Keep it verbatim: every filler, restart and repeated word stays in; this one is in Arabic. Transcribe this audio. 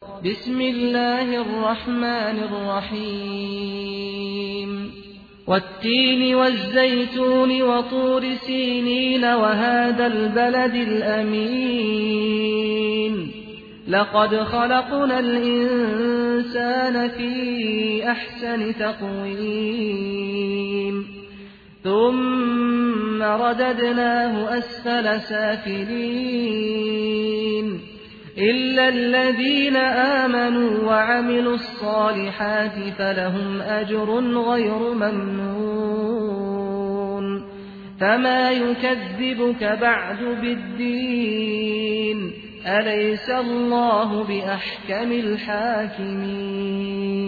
بسم الله الرحمن الرحيم والتين والزيتون وطور سينين وهذا البلد الأمين لقد خلقنا الإنسان في أحسن تقويم ثم رددناه أسفل سافلين إلا الذين آمنوا وعملوا الصالحات فلهم أجر غير ممنون فما يكذبك بعد بالدين أليس الله بأحكم الحاكمين